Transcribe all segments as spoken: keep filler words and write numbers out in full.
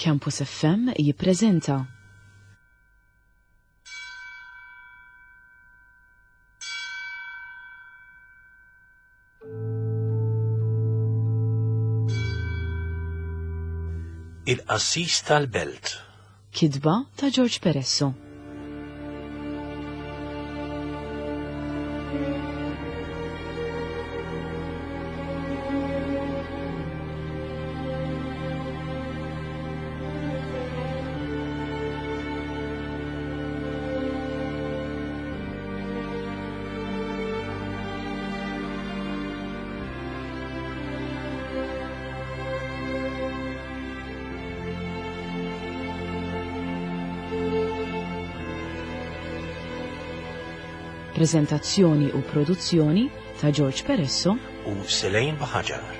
Campus F M jippreżenta Il-qassis tal-Belt. Kidba ta' George Peresso. Prezentazzjoni u produzzjoni ta' George Peresso u Selejn Baħaġar.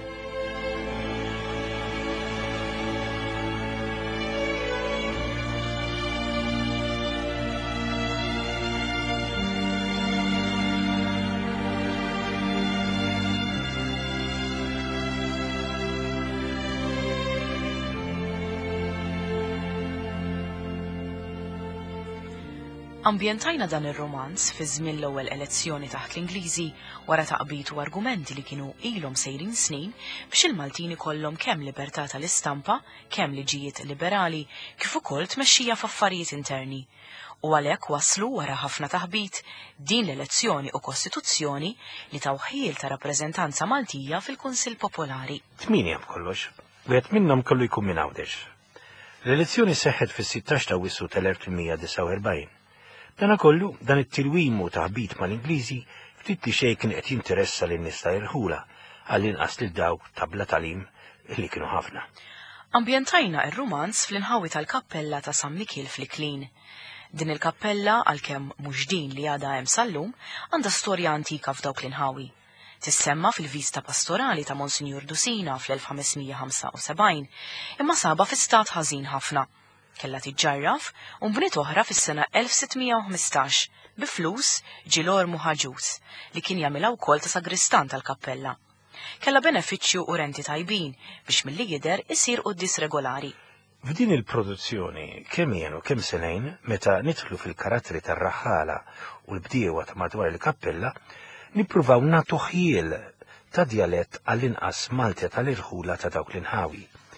Ambjentajna dan ir-romanz fi żmien l-ewwel elezzjoni taħt l-Ingliżi wara taqbit u argumenti li kienu ilhom sejrin snin biex il-Maltin ikollhom kemm libertà tal-istampa, kemm liġijiet liberali, kif ukoll tmexxija f'affarijiet interni. U għalhekk waslu wara ħafna taħbit din l-elezzjoni u kostituzzjoni li tawħil ta' rappreżentanza Maltija fil-Kunsill Popolari. Tminja b'kollox, wieħed minnhom kollu jkun minn Għawdex. L-elezzjoni seħħet fis-sittax ta' Wissu tal-elf-tminja-disgħu-erbgħin. Dana kollu, dan it-tilwim u taħbit mal-Ingliżi ftit li xejn kien qed jinteressa lin-nies ta' irħula għall-inqas lil dawk ta' bla tagħlim li kienu ħafna. Ambjentajna ir-romanz fl-inħawi tal-kappella ta' San Mikil fl-Iklin. Din il-kappella għalkemm mhux din li għadha hemm sal-lum għandha storja antika f'dawk l-inħawi. Tissemma fil-vista pastorali ta' Monsinjur Dusina fl-elf ħamesmija ħamsa u sebgħin, imma saba fi stat ħażin ħafna. Kella tiġġarraf u mbniet oħra fis-sena elf sittmija u ħmistax bi flus ġilor Muħaġus li kien jagħmilha wkoll ta' sagristan tal-kappella. Kella benefiċċju u renti tajbin biex milli jidher isir qudies regolari. F'din il-produzzjoni kemm jenu kemm senejn meta nidħlu fil-karattri tar-raħħala u l-bdiewa ta' madwar il-kappella nippruvaw nagħtu ħjiel ta' djalett għall-inqas Malti tal-irħula ta' dawk l-inħawi.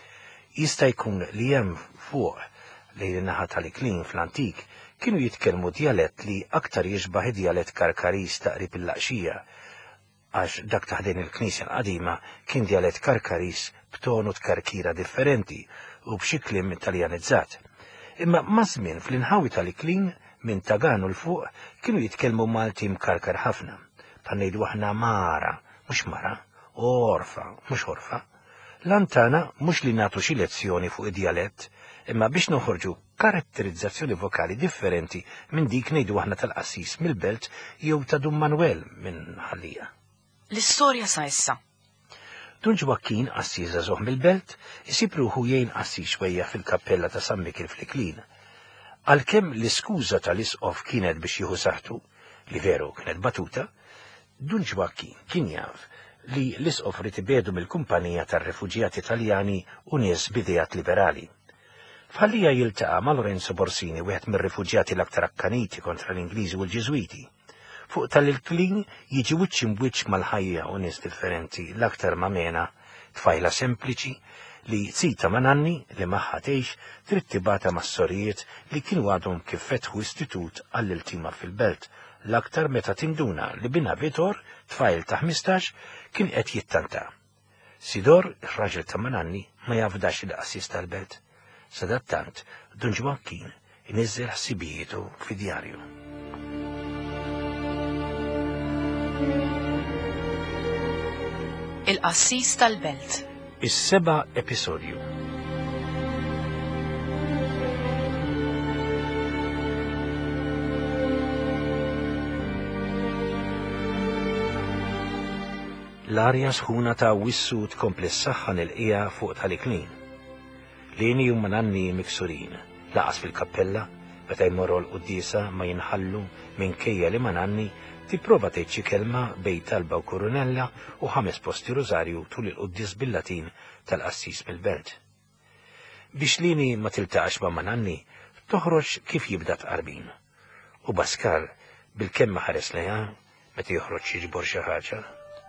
Jista' jkun li hemm fuq lejn in-naħa tal-Iklin fl-antik kienu jitkellmu djalett li aktar jiġbaħ id-djalett Karkaris taqrib il-Laqxija, għax dak taħdejn il-Knisja l-qadima kien djalett Karkaris b'tonu tkarkira differenti u b'xi kliem Taljanizzat. Imma ma' żmien fl-inħawi tal-Iklin minn Taganu l-fuq kienu jitkellmu Malti mkarkar ħafna, bħal ngħidu aħna Mara, mhux Mara, Orfa, mhux Orfa. Lantana mhux li nagħtu xi lezzjoni fuq id-djalett, imma biex noħorġu karatterizzazzjoni vokali differenti minn dik ngħidu aħna tal-qassis mill-Belt jew ta' Dun Manwel minn Ħallija. L-istorja sa issa. Dun Ġwakkin qassis żagħżugħ mill-Belt isib ruħu jgħin qassis xwejja fil-kappella ta' San Mikil fl-Iklin. Għalkemm l-iskuża tal-isqof kienet biex jieħu saħħtu, li veru kienet batuta, Dun Ġwakkin kien jaf li l-isqof rid ibedu mill-kumpanija tar-refuġjati Taljani u nies bidejat liberali. F'Ħallija jiltaqa' ma' Lorenzo Borsini, wieħed mir-rifuġjati l-aktar akkaniti kontra l-Ingliżi u l-Ġiżwiti. Fuq tal-Iklin jiġi wiċċ imwiċċ mal-ħajja u nies differenti l-aktar ma' Mena, tfajla sempliċi li Zita ma' Nanni li magħha tgħix trid tibata mas-sorijiet li kienu għadhom kif fetħu istitut għall-iltima fil-Belt, l-aktar meta tinduna li binha Vitor, tfajl ta' ħmistax, kien qed jittanta. Sidor, ir-raġel ta' ma' Nanni, ma jafdax il-qassis tal-Belt. Sadattant, Dun Ġwakkin inizzel ħsibietu fid-djarju. Il-qassis tal-Belt. Is-seba' episodju. L-arja sħuna ta' wissu tkompli s-saħħan il-qija fuq tal-Iklin. Lini u Nanni miksurin, laqas fil-kappella, meta jmorru l-qudiesa ma jinħallu minn kejja li Nanni tipprova tgħid xi kelma bejn talba u kurunella u ħames posti rożarju tul il-quddies bil-Latin tal-qassis mill-Belt. biex Lini ma tiltaqax ma' Nanni toħroġ kif jibda tqarbin. U Baskar bil-kemm ma ħares lejha meta joħroġ jiġbor xi ħaġa.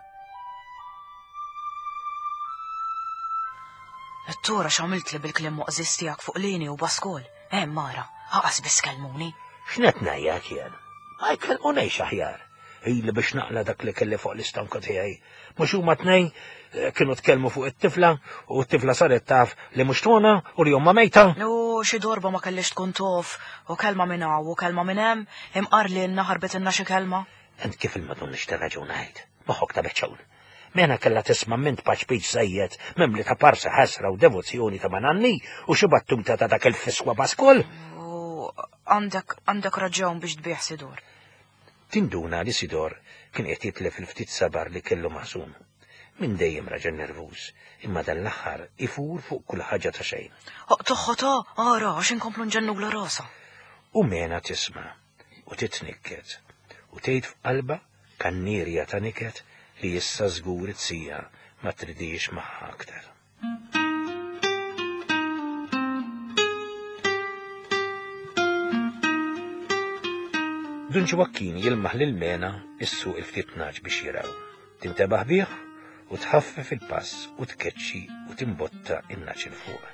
Tura x'għamilt li bil-kliem muqżis tiegħek fuq Lini u Baskol. Hemm Mara, ħaqas biss kellmuni. X'net ngħajjak jien? Ma jkellmunejx aħjar. Ili biex naqla dak li kelli fuq l-istanka tiegħi. Mhux huma tnejn kienu tkellmu fuq it-tifla u t-tifla saret taf li mhux tuna u li huma mejta. U xi dorba ma kellix tkun tof u kelma minn hawn u kelma minn hemm imqar li naħarbet inna xi kelma. Ent kif il-madun nixtieq raġun ngħid. Moħħok ta' beċċawn. Mena kellha tisma' mint paċpiċ żejjed memli ta' parsa ħasra u devozzjoni ta' Nanni u xi battuta ta' dak il-fiswa Baskol. U għandek għandek raġun biex tbieħ Sidor. Tinduna li Sidor kien qed jitlef il-ftit sabar li kellu maħżum. Min dejjem raġel nervuż, imma dan l-aħħar ifur fuq kull ħaġa ta' xejn. Toħħota, ara, għax inkomplu nġennu bla rasa. U Mena tisma' u titnikket u tgħid f'qalba kannirja ta' niket li issa żgur it-sija ma tridix magħha aktar. Dun Ġwakkin jilmaħ lil Mena issuq il-ftit naġ biex jiraw. Tintebaħ bih u tħaffef il-pass u tkeċċi u timbotta in-naġ il fuq.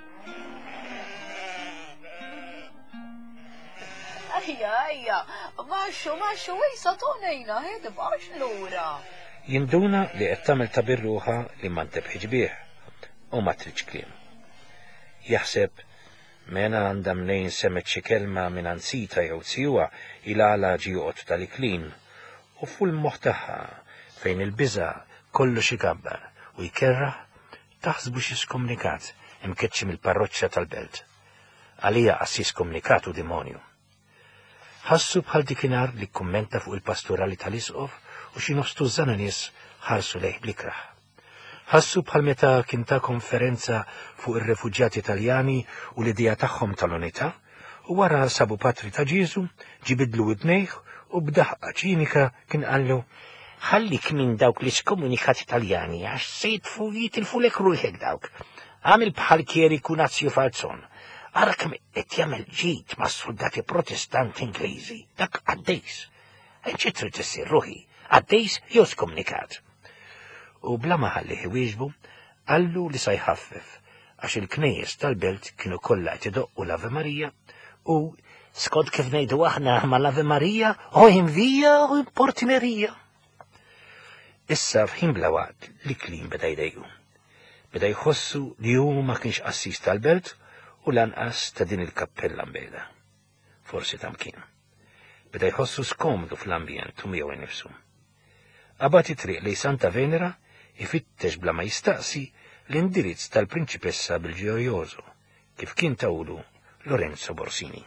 Ajja, ajja, maxxu, maxxu, wejsa tonejna, ħed bax lura. Jinduna li qed tagħmel ta' birruħa li ma ntebħiġ bih u ma tridx kliem. Jaħseb Mena għandha mnejn semet xi kelma minn ansita jew tsiwa il-għala ġi joqgħod tal-iklin u fuq il-moħħ tagħha fejn il-biża' kollu xi gabbar u jkerraħ taħsbu xi skomunikat imkeċċi mill-parroċċa tal-belt. Għalija qassis komunikatu demonju. Ħassu bħal dikinar li kummenta fuq il-pastorali tal-Isqof u xi nofstu żana nies ħarsu lejh blikraħ. Ħassu bħal meta kien ta' konferenza fuq ir-refuġjati Taljani u l-idea tagħhom tal-unità u wara sabu patri ta' Ġiesu ġibidlu id-dnejh u b'daħqa ċinika kien qallu ħallik minn dawk li skomunikati Taljani għax se jitfu jitilfu lek ruħek dawk. Għamil bħal kieriku nazzju falzon. Ara kemm qed jagħmel ġid mas-soldati protestanti Ingliżi. Dak għaddejs. Xi trid issir ruħi? Għaddejs jew skomunikat. U bla ma ħalli ħwieġbu qallu li se jħaffef għax il-knejjes tal-belt kienu kollha qed idoqqu l-Ave Marija u skont kif ngħidu aħna mal-Ave Marija u jinvija u portinerija. Issa f'ħin bla waqt li klien beda jdejju. Beda jħossu li hu ma kienx qassis tal-belt u lanqas ta' din il-kappella mbeda. Forsi tamkien. Beda jħossu skomdu fl-ambjent u miegħu innifsu. Qabad triq lejn Santa Venera ifittex bla ma jistaqsi l-indirizz tal-prinċipessa bil-ġiojoso kif kien tawlu Lorenzo Borsini.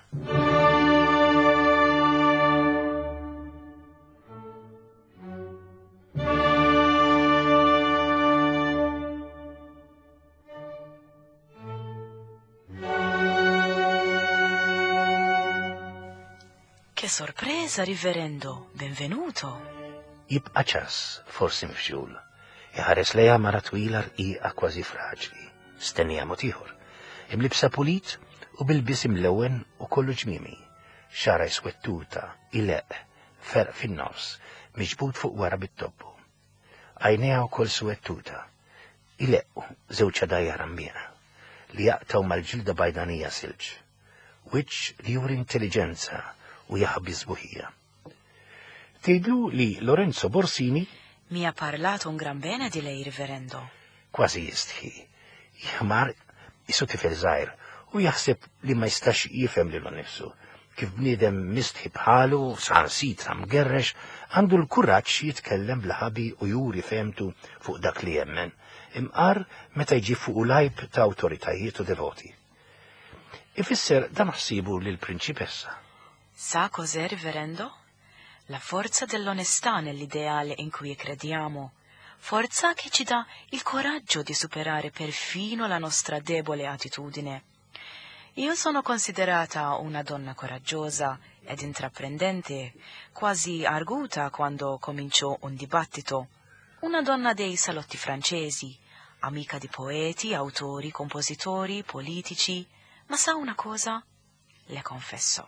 Che sorpresa, riverendo, benvenuto. Jibqa' ċas, forsi mfxul. Iħares lejha mara twila rqiqa kważi fraġli. Stennija mod ieħor. Imlibsa pulit u bil-biss imlewen u kollu ġmimi. Xara jiswettuta, ileq, ferq fin-nofs, miġbud fuq wara bit-tobbu. Għajnejha wkoll swettuta. Ileqqu żewġ għadajja rambjena li jaqtaw mal-ġilda bajdanija silġ. Wiċċ li juri intelligenza u jaħbi żbuħija. Tgħidlu li Lorenzo Borsini Mi ha parlato un gran bene di lei, riverendo. Kważi jistħi. Jħmar jisu tifel żgħir u jaħseb li ma jistax jifhem lilu nnifsu. Kif bniedem mistħi bħalu, sansitra mgerrex, għandu l-kuraġġ jitkellem bl-ħabi u juri femtu fuq dak li jemmen, imqar meta jġi fuq lajb ta' awtoritajiet u devoti. Ifisser dan ħsibu lill-prinċipessa. Sa cos'è, riverendo? La forza dell'onestà nell'ideale in cui crediamo, forza che ci dà il coraggio di superare perfino la nostra debole attitudine. Io sono considerata una donna coraggiosa ed intraprendente, quasi arguta quando cominciò un dibattito, una donna dei salotti francesi, amica di poeti, autori, compositori, politici, ma sa una cosa? Le confesso.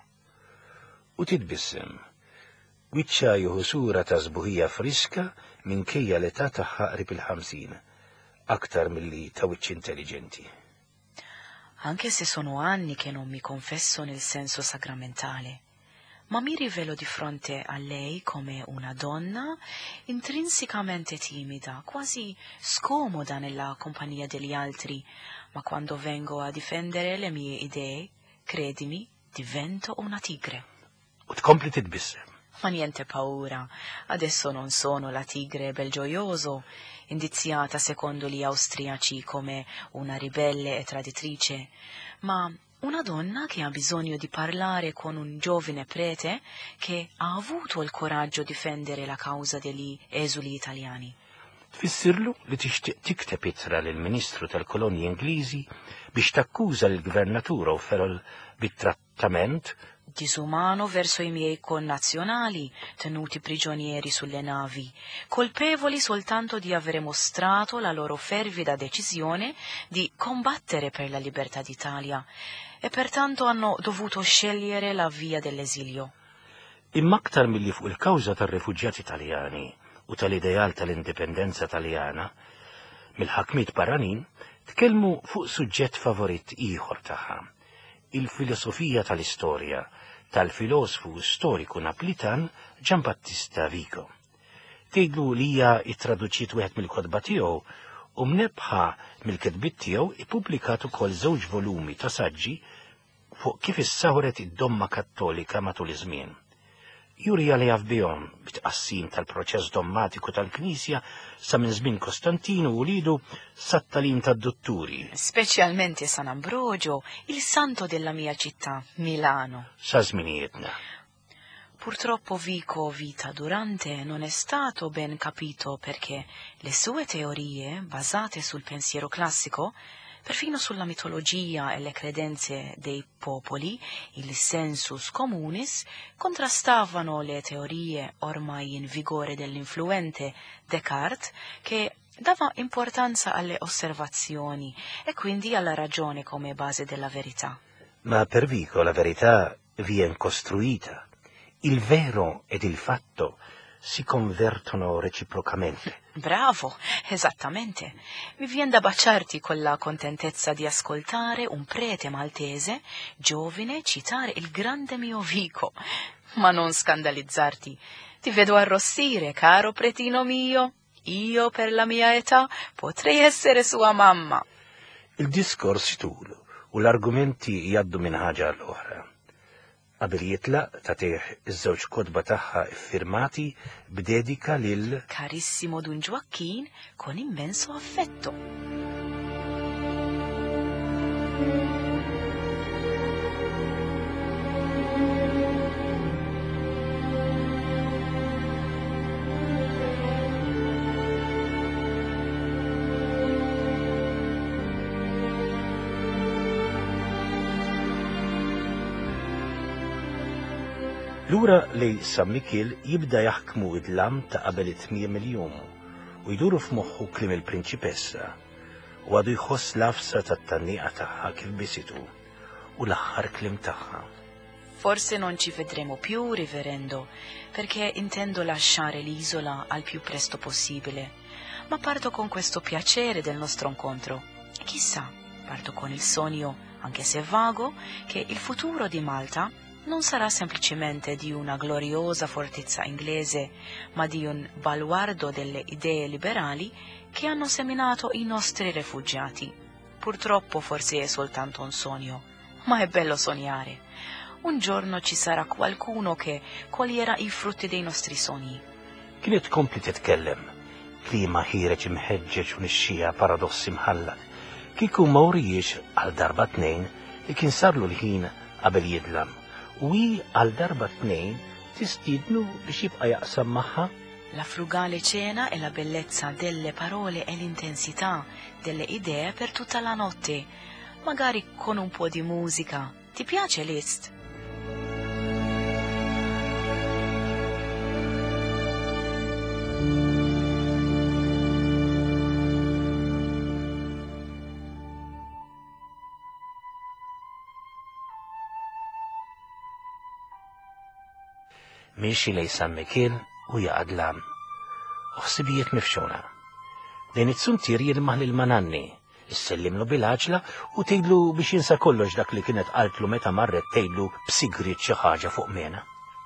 U titbissem. Wiċċa juhu sura ta' żbuħija friska minkejja l-età tagħha qrib il-ħamsin, aktar milli ta' wiċċ intelligenti. Anche se sono anni che non mi confesso nel senso sacramentale, ma mi rivelo di fronte a lei come una donna intrinsecamente timida, quasi scomoda nella compagnia degli altri, ma quando vengo a difendere le mie idee, credimi, divento una tigre. U tkompli titbissem. Ma niente paura, adesso non sono la tigre belgioioso, indiziata secondo gli austriaci come una ribelle e traditrice, ma una donna che ha bisogno di parlare con un giovane prete che ha avuto il coraggio di difendere la causa degli esuli italiani. Tfissirlu li tixtieq tikteb ittra lill-Ministru tal-Kolonji Ingliżi biex takkuża l-Gvernatura u Ferrol bit-trattament disumano verso i miei connazionali tenuti prigionieri sulle navi, colpevoli soltanto di avere mostrato la loro fervida decisione di combattere per la libertà d'Italia e pertanto hanno dovuto scegliere la via dell'esilio. Imma aktar milli fuq il-kawża tar-refuġjati Taljani u tal-ideal tal-indipendenza Taljana, mill-ħakmiet barranin tkellmu fuq suġġett favorit ieħor tagħha, il-filosofija tal-istorja tal-filosofu storiku Napolitan Giambattista Vico. Tgħidlu li hija ittraduċiet wieħed mill-kotba tiegħu u mnebħa mill-kitbiet tiegħu ippubblikat ukoll żewġ volumi ta' saġġi fuq kif issawret id-domma Kattolika matul iż-żmien. Juri li jaf bihom bit-qassim tal-proċess dommatiku tal-Knisja sa minn żmien Kostantinu u lidu sat-talim tad-dutturi. Specialmente San Ambrogio, il santo della mia città, Milano. Sa żminijietna. Purtroppo Vico Vita Durante non è stato ben capito perché le sue teorie, basate sul pensiero classico, perfino sulla mitologia e le credenze dei popoli, il sensus communis, contrastavano le teorie ormai in vigore dell'influente Descartes, che dava importanza alle osservazioni e quindi alla ragione come base della verità. Ma per Vico la verità viene costruita. Il vero ed il fatto si convertono reciprocamente. Bravo, esattamente. Mi viene da baciarti con la contentezza di ascoltare un prete maltese, giovane, citare il grande mio Vico. Ma non scandalizzarti. Ti vedo arrossire, caro pretino mio. Io, per la mia età, potrei essere sua mamma. Il-diskors tul u l-argumenti jaddu minn ħaġa l-oħra. Qabel jitlaq tagħtih iż-żewġ kotba tagħha iffirmati b'dedika lil Carissimo Don Joaquin con immenso affetto. Lura li San Mikil jibda jaħkmu id-lam ta' qabel it-tmiem il-jum u jduru f'moħħu klim il-prinċipessa u għadu jħoss l-afsa tat-tanniqa tagħha kif bisitu u l-aħħar klim tagħha. Forse non ci vedremo più, riverendo, perché intendo lasciare l'isola al più presto possibile, ma parto con questo piacere del nostro incontro. E chissà, parto con il sogno, anche se vago, che il futuro di Malta non sarà semplicemente di una gloriosa fortezza inglese, ma di un baluardo delle idee liberali che hanno seminato i nostri rifugiati. Purtroppo forse è soltanto un sogno, ma è bello sognare. Un giorno ci sarà qualcuno che coglierà i frutti dei nostri sogni. Kienet kompli titkellem, klima ħireġ imħeġġeġ u nixxija paradossi mħallat. Kieku mawrijiex għal darba tnejn li kien sarlu l-ħin qabel jidlam. U għal darba tnejn tistidnu biex jibqa' jaqsam magħha. La frugale cena e la bellezza delle parole e l'intensità delle idee per tutta la notte, magari con un po' di musica. Ti piace, Liszt? miexi lej San Mikil u jaqad lam. Uħsibijiet mifxuna. Din it-suntir jilmaħ lil mananni, issellimlu bil-għaġla u tgħidlu biex jinsa kollox dak li kienet qaltlu meta marret tgħidlu b'sigriet xi ħaġa fuq mena.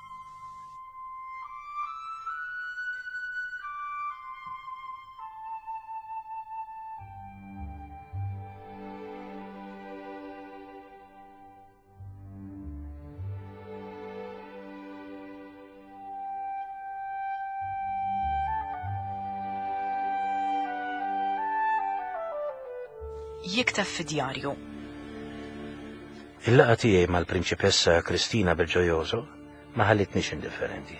Jikteb fid-djarju. Il-laqa tiegħi mal-Prinċipessa Kristina Belgiojoso ma ħallitniex indifferenti.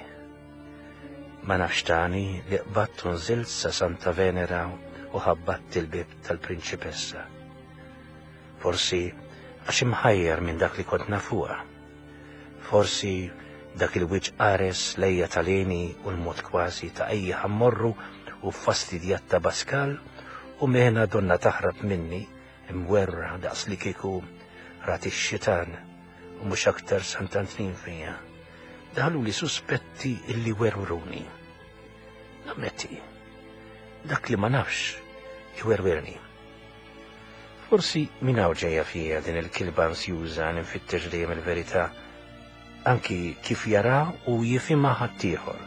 Ma nafx tani li qbadt u nżilt sa Santa Venera u ħabbatt il-bib tal-Prinċipessa. Forsi għax imħajjar minn dak li kont nafuha. Forsi dak il-wiċċ qares lejja tal-għeni u l-mod kważi ta' ejja ħammorru u fastidjat ta' Baskal u meħna donna taħrab minni imwerra daqs li kieku rati x-xitan u mhux aktar santantnin fija. Daħlu li suspetti illi werwruni. Nammetti, dak li ma nafx jwerwirni. Forsi min hawn ġejja fija din il-kilba ansjuża ninfittex dejjem il-verità anki kif jara u jifhimha ħaddieħor.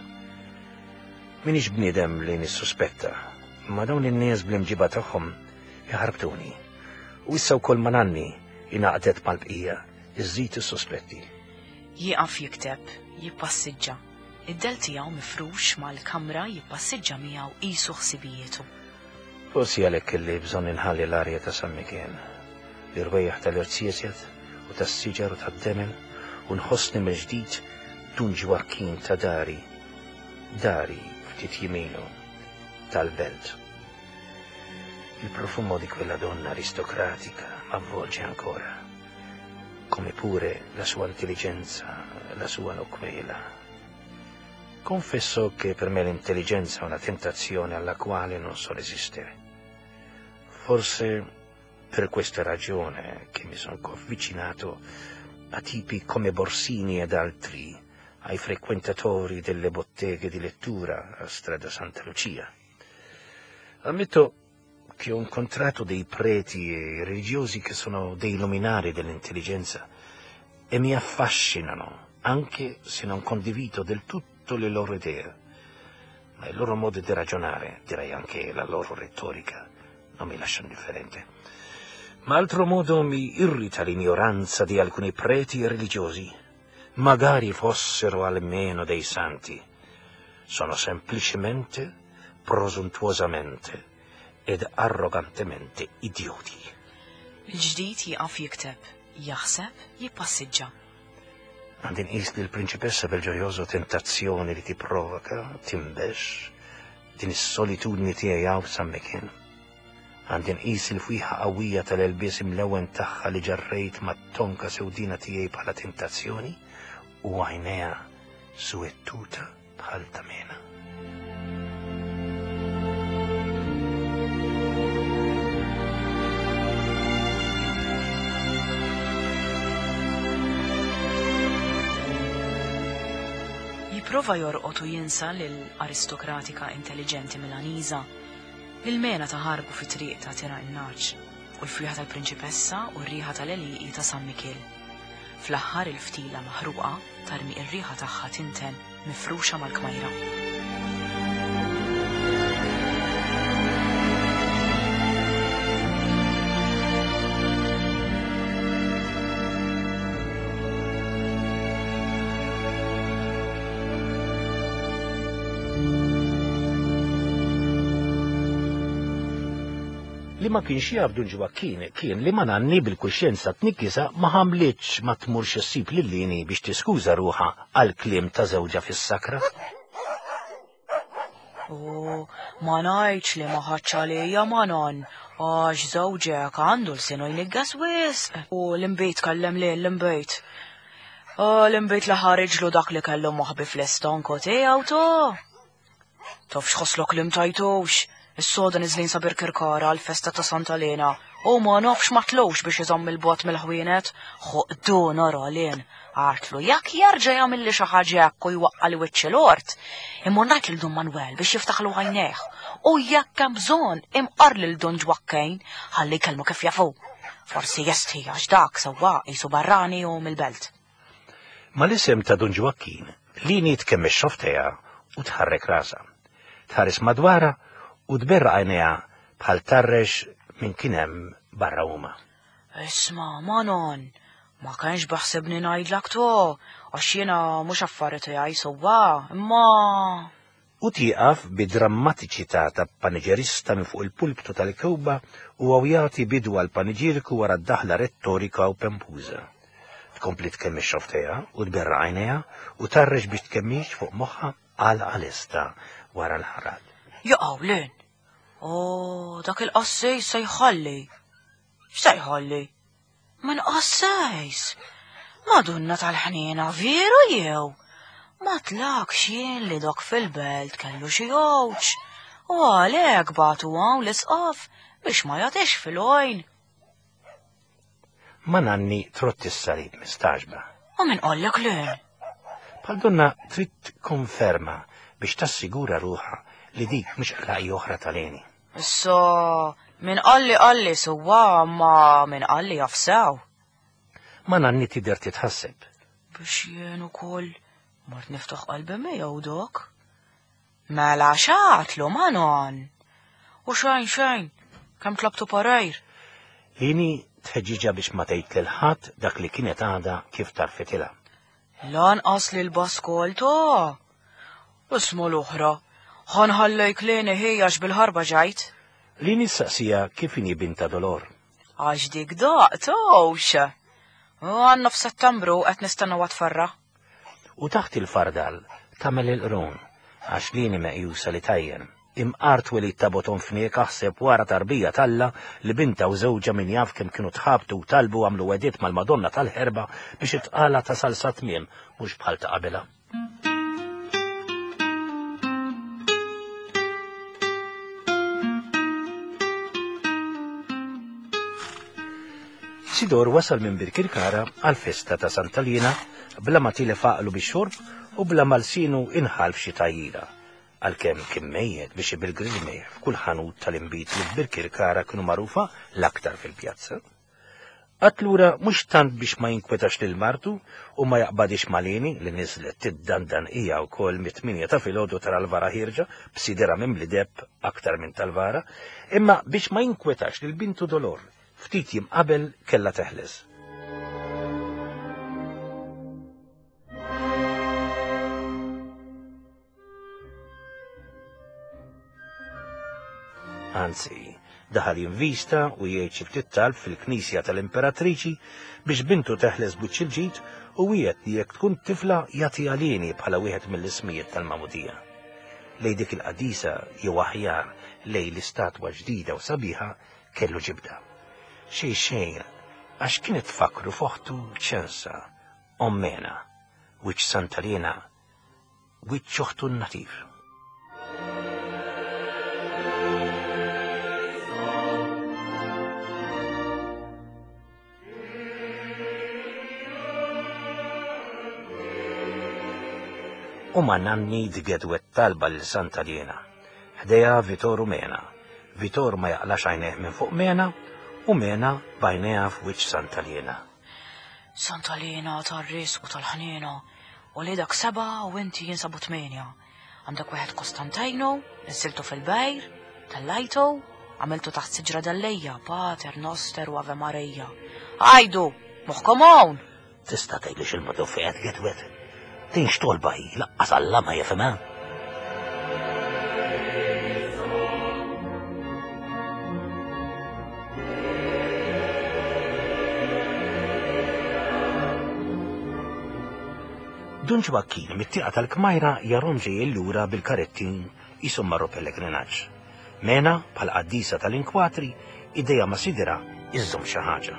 Minix bniedem li nissuspetta, ma dawn in-nies bl-imġiba tagħhom jaħarbtuni. U issa wkoll mananni ingħaqdet mal-bqija iżżid is-sospetti. Jieqaf jikteb, jippassiġġa. Id-del tiegħu mifrux mal-kamra jippassiġġa miegħu qisu ħsibijietu. Forsi għalhekk illi bżonn inħalli l-arja ta' San Mikien, l-irwejjaħ tal-irċiesjed u tas-siġar u tad-demel u nħossni mill-ġdid dun ġwarkin ta' dari, dari ftit jimilu tal-belt. Il-profumo di quella donna aristocratica m'avvolge ancora, come pure la sua intelligenza, la sua loquela. Confesso che per me l'intelligenza è una tentazione alla quale non so resistere. Forse per questa ragione che mi sono avvicinato a tipi come Borsini ed altri, ai frequentatori delle botteghe di lettura a Strada Santa Lucia. Ammetto che ho incontrato dei preti e religiosi che sono dei luminari dell'intelligenza e mi affascinano, anche se non condivido del tutto le loro idee. Ma il loro modo di ragionare, direi anche la loro retorica, non mi lasciano indifferente. Ma altro modo mi irrita l'ignoranza di alcuni preti e religiosi, magari fossero almeno dei santi. Sono semplicemente, presuntuosamente ed arrogantemente idioti. Il-ġdid jieqaf jikteb, jaħseb, jippassiġġa. Għandin qis li l-Prinċipessa Belgiojoso tentazzjoni li tipprovoka, timbex, din is-solitudni tiegħi hawn f'San Mikien. Għandin qis il-fwiħa qawwija tal-elbies imlewen tagħha li ġarrejt mat-tonka sewdina tiegħi bħala tentazzjoni u għajnejha suettuta bħal tamena. Jipprova jorqot u jinsa lill-aristokratika intelligenti Milaniża, il-mena ta' ħarbu fi triq ta' tira n-naċ u l-fliħa tal-Prinċipessa u r-riħa tal-Eliqi ta' San Mikil. Fl-aħħar il-ftila maħruqa tarmi ir-riħa tagħha tinten mifruxa mal-kmajra. Li ma kienx jabdu ġwakkin kien li mananni bil-kuxjenza tnikkisa ma ħamlitx ma tmurx issib lillini biex tiskuża ruħa għal kliem ta' żewġa fis-sakra. U ma ngħidx li ma ħaġġ għalija manan għax żewġek għandu l-sinojn iggas wisq u l-imbejt kallem li l-imbejt. L-imbejt li ħareġlu dak li kellu moħbi fl-estonko tiegħu to. Taf x'ħosslok li mtajtux. Is-soda niżlin sabir kirkara għal-festa ta' Santa Lena U ma nafx ma tlowx biex iżomm il-bot mill-ħwienet, ħoqdu nara lin. Għartlu, jak jarġa jagħmel li xi ħaġa hekk u jwaqqa li wiċċ l-ort, immur ngħid lil Don Manwel biex jiftaħlu għajnejh. U jekk hemm bżonn imqar lil Don Ġwakkejn ħalli jkellmu kif jafu. Forsi jesti għax dak sewwa qisu barrani u mill-belt. Mal-isem ta' Don Ġwakkin, Lini tkemmi x-xofteja u tħarrek rasa. Tħares madwara u tberra għajnejha bħal tarrex minn kien hemm barra huma. Isma' Manon, ma kienx baħsibni ngħidlek to, għax jiena mhux affarijiet tiegħi sewwa, imma. U tieqaf bid-drammatiċità ta' paniġerista minn fuq il-pulptu tal-kewba u għaw jagħti bidu għal paniġiriku wara d-daħla rettorika u pempuża. Tkompli tkemmi x-xofteja u tberra għajnejha u tarrex biex tkemmix fuq moħħa għal għalista wara l-ħarad. Jaqgħu lin. Oh, dak il-qassej se jħalli. X'se jħalli? Ma nqassejs. Madunna tal-ħniena veru jew. Ma tlakx jien li dak fil-belt kellu xi għowġ. U għalhekk batu hawn l-isqaf biex ma jagħtix fil-għojn. Ma nanni trott is-sarid mistaġba. U min qollek lin? Bħal donna trid konferma biex tassigura ruħha li dik mhux qlaqi oħra tal-għeni. Issa, min qalli qalli sewwa ma min qalli jafsew. Ma nanni tidher titħasseb. Biex jien ukoll mort niftaħ qalbi miegħu dok. Mela xagħtlu Manon. U xejn xejn, kemm tlabtu parajr. Lini tħeġġiġa biex ma tgħid lil ħadd dak li kienet għadha kif tarfitilha. Lanqas li l-baskolto. Isma' l-oħra, ħanħallejk lini ħejjax bil-ħarba ġajt. Lini saqsija kif inhi binta Dolor. Għax dik daqtowx. Għanna f'Settembru qed nistennew għatfarra. U taħt il-fardal tagħmel il-qrun għax Lini meqjusa li tajjen. Imqart weli taboton fniek aħseb wara tarbija talla li binta u żewġa min jaf kemm kienu tħabtu u talbu għamlu wedit mal-Madonna tal-ħerba biex itqala ta' salsa tmiem mhux bħal ta' qabilha. Sidor wasal minn Birkirkara għal-festa ta' Santalina bla ma tilefaqlu bix-xorb u bla malsinu inħal f'xi tajjira. Għalkemm kien mejjed biex ibil-grill mejħ f'kull ħanut tal-imbit li f'Birkirkara kienu magħrufa l-aktar fil-pjazza. Għatlura mhux tant biex ma jinkwetax lil martu u ma jaqbadix malini li niżlet tiddandan hija wkoll mit-tminja ta' filgħodu tara l-vara ħirġa b'sidera minn blideb aktar minn tal-vara, imma biex ma jinkwetax lil bintu Dolor ftit jim qabel kella teħles. Anzi, daħal jinvista u jgħid xi ftit talb fil-Knisja tal-Imperatriċi biex bintu teħles buċċ il-ġid u wieħed li jekk tkun tifla jagħti għalini bħala wieħed mill-ismijiet tal-Magħmudija. Lej dik il-qadisa jew aħjar lej l-istatwa ġdida u sabiħa kellu ġibda. Xej xejn għax kienet tfakru foħtu ċensa, ommena, wiċċ Santalina, wiċċ uħtu n-natif. U ma nanni d-gedwet talba l-Santalina. Ħdeja Vitor u Mena. Vitor ma jaqlax għajneħ minn fuq Mena u Mena bajneha f'wiċċ Santalina. Santalina tar-ris u tal-ħnina u li dak seba u inti jinsabu tmenja. Għandek wieħed Kostantajno, nsiltu fil-bejr, tal-lajtu, għamiltu taħt siġra dal-lejja, Pater, Noster u Ave Marija. Għajdu, moħkom hawn! Tista' tgħidlix il-modu fejn gedwet. Tinx tolba hi, laqqas Alla ma jefhimha. Don Ġwakkin mit-tieqa tal-kmajra jarhom ġejjin lura bil-karettin ishom marru pellegrinaġġ. Mena bħal qaddisa tal-inkwatri idejja ma' sidira iżżomm xi ħaġa.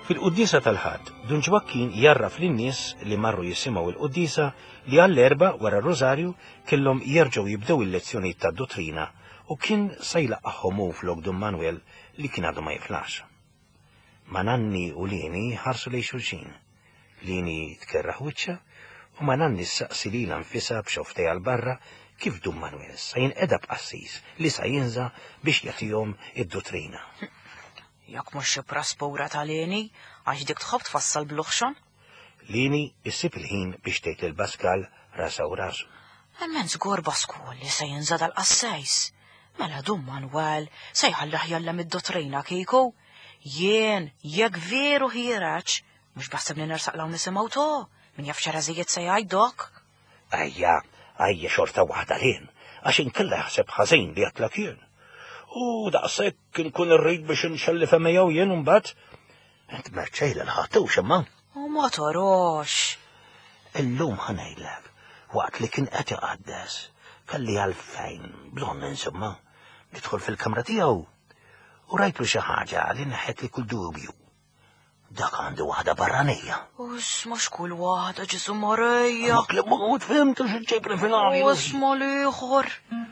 Fil-Quddisa tal-Ħadd, Dun Ġwakkin jarraf lin-nies li marru jisimgħu il-Quddisa li għall-erba wara r-Rożarju kellhom jerġgħu jibdew il-lezzjonijiet tad-dottrina u kien se jlaqqahom hu flok Dun Manwel li kien għadu ma jiflax. Ma Nanni u Lieni ħarsu lejn xulxin. Lieni tkerraħ wiċċha u ma Nanni ssaqsi lilha nfisha b'xoftej għal barra kif Dun Manwel sa jinqeda b'qassis li sa jinża biex jagħtihom id-dottrina. Jak mux xi praspura ta' Lieni, għax dik tħobb tfassal bl-uħxon? Lieni issib il-ħin biex tgħid lil Baskal rasa u rasu. Emmen żgur Baskul li se jinżad għall-qassejs. Mela Dun Manwel se jħallah jallem id-dottrina kieku. Jien, jekk veru ħieraċ, mhux baħseb li nersaqlaw nisimgħu to, min jaf xarażijiet se jgħidok. Ajja, ajja xorta waħda lien, għax inkella jaħseb ħażin li jatlak jien. U daqshekk inkun irrid biex inxelli femmejaw jien imbagħad. Int merċejla l-ħatux imma. U ma torox. Illum ħanejlek, waqt li kien qed iqaddes, kelli għalfejn bżonn insomma nidħol fil-kamra tiegħu u rajtlu xi ħaġa li neħħet li kull dubju. Dak għandu waħda barranija. Usma xkull waħda ġisu Marija. Mak li mut fimt x'ġejb finali. Usma l-ieħor.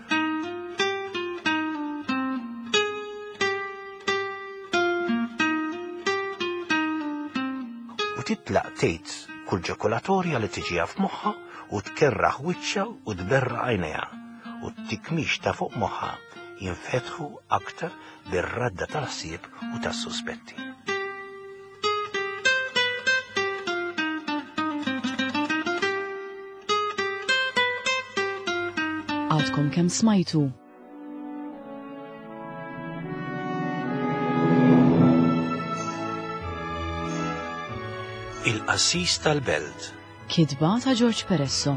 U titlaq tgħid kull ġokolatorja li tiġiha f'moħħha u tkerraħ wiċċha u tberra għajnejha u t-tikmix ta' fuq moħħha jinfetħu aktar bir-radda tal-ħsieb u tas-suspetti. Għadkom kemm smajtu. Il-qassis tal-Belt. Kitba ta' George Peresso.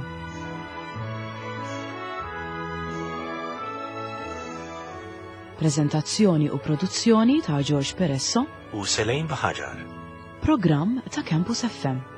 Prezentazzjoni u produzzjoni ta' George Peresso u Selejn Baħaġar. Programm ta' Campus F M.